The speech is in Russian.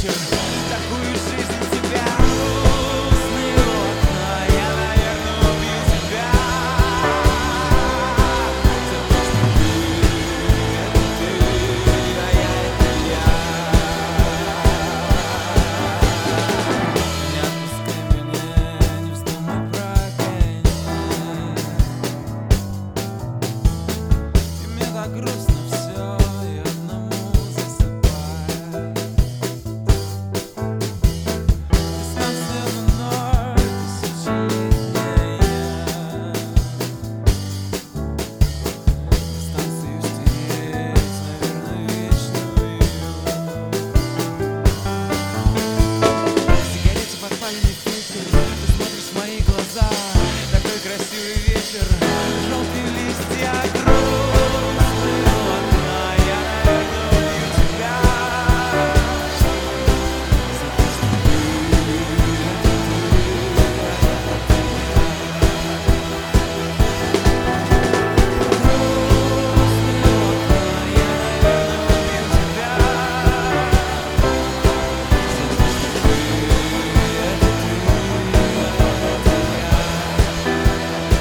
вечер, такую жизнь тебя. Грустный у окна, я, наверное, убью тебя. За то, что ты, это ты, а я это я. Не отпускай меня, не вздумай прогонять. И мне так грустно все, и одному засыпать. Дистанция на ноль, тысячелетняя. Дистанцию стереть, наверное, вечную. В сигарете подпаленный фильтр, ты смотришь в мои глаза. Такой красивый вечер, желтые листья, грустные у окна. Я, наверное, убью тебя. За то, что ты, это ты, грустные у окна. Я, наверное, убью тебя. За то, что ты, это ты, это я.